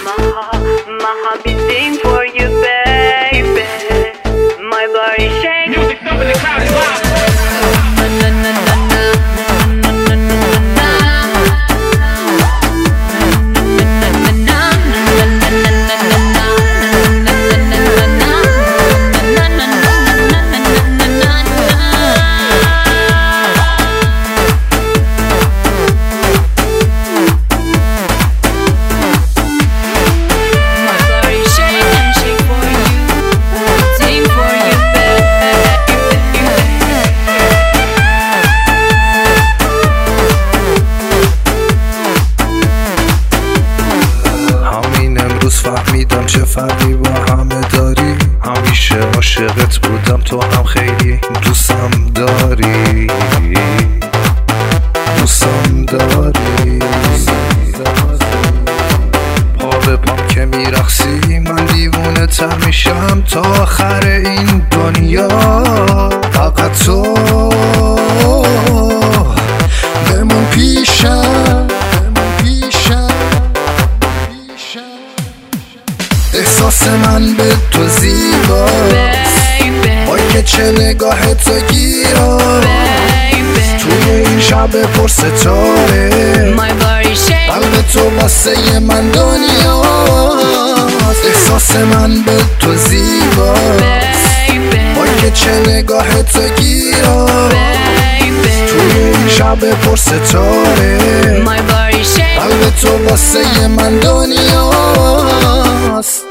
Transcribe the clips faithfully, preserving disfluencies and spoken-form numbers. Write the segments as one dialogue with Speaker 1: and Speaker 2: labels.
Speaker 1: My heart beating for you, baby. My body shaking. Music's up in the crowd, it's loud.
Speaker 2: فهمیدم چه فرقی با همه داری، همیشه عاشقت بودم، تو هم خیلی دوستم داری، دوستم داری. پا به پام که میرقصی من دیوونه تر میشم تا آخر این دنیا. فقط تو بمون پیشم، احساس من به تو زیباست، وای که چه نگاه تو گیراست. توی این شب پر ستاره قلب تو واسه من دنیاست. احساس من به تو زیباست، وای که چه نگاه تو گیراست. توی این شب پر ستاره قلب تو واسه من دنیاست.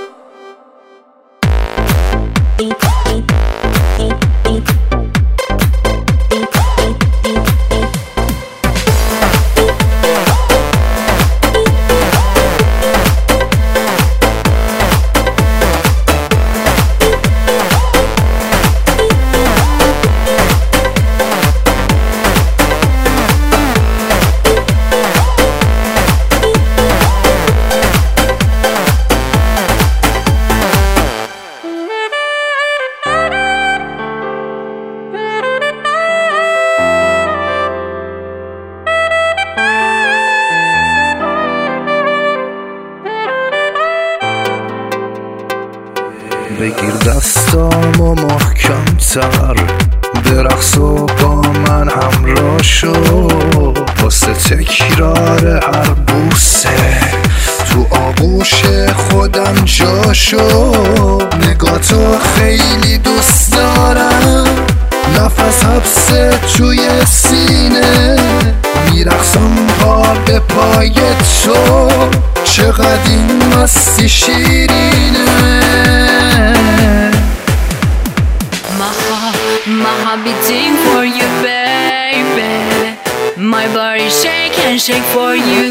Speaker 2: بگیر دستامو محکم تر، برقص و با من همراه شو، واسه تکرار هر بوسه تو آغوش خودم جا شو. نگاه تو خیلی دوست دارم، نفس حبسه توی سینه، میرقصم پا به پای تو، چقدر این مستی شیرینه.
Speaker 1: My heart beating for you, baby. My body shake and shake for you.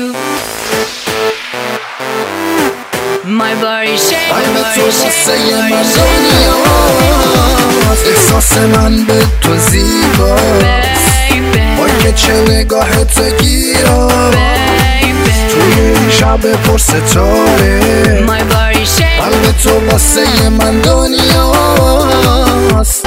Speaker 1: My body shake, my body shake for you.
Speaker 2: احساس من به تو زیباست، وای که چه نگاه تو گیراست. توی این شب پر ستاره قلب تو واسه من دنیاست.